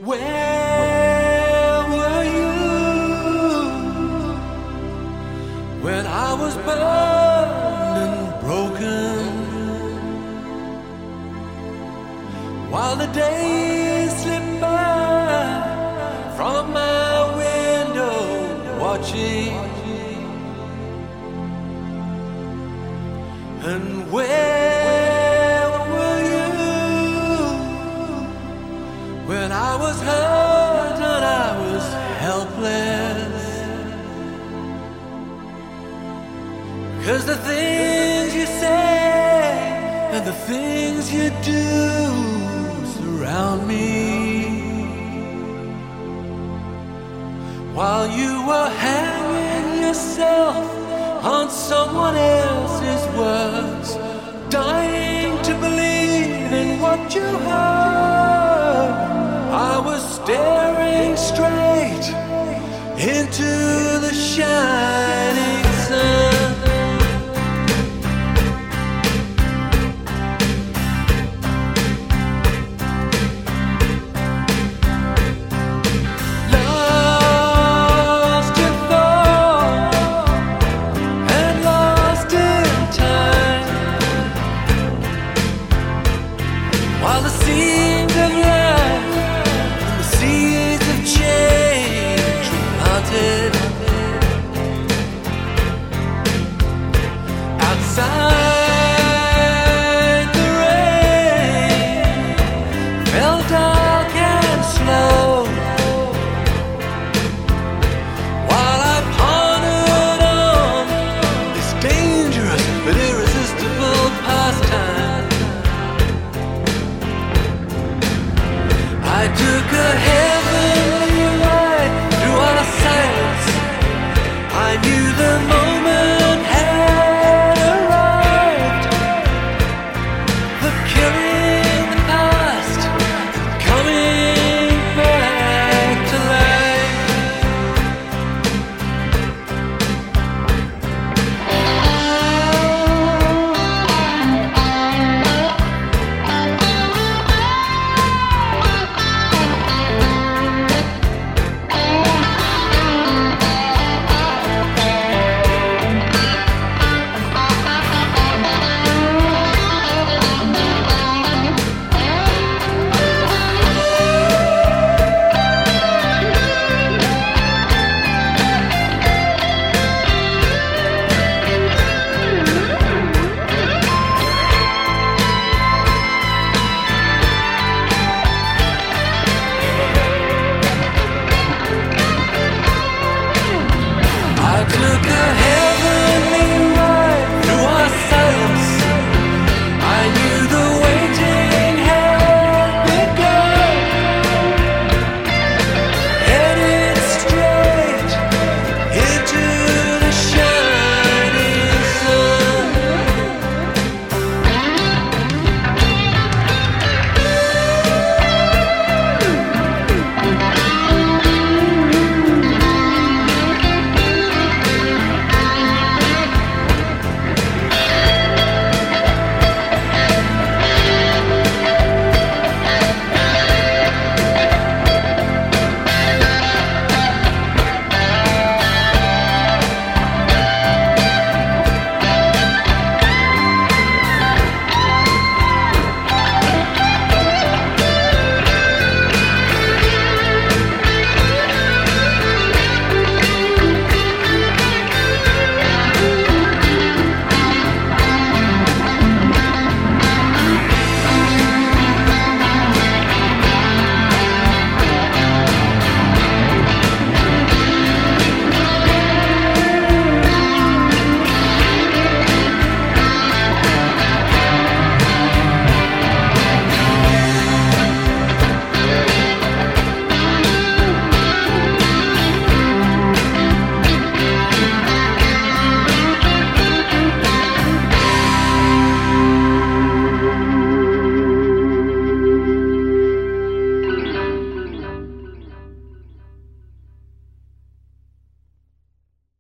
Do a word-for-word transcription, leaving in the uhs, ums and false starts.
Where were you when I was burned and broken? While the days slipped by from my window, watching. And where were you when I was hurt and I was helpless? 'Cause the things you say and the things you do surround me, while you were hanging yourself on someone else's words, dying to believe in what you heard. I was staring straight into the shining sun. While the seeds of life and the seeds of change were planted outside, the rain fell dark and slow. While I pondered on this dangerous but irresistible pastime, I took a hit.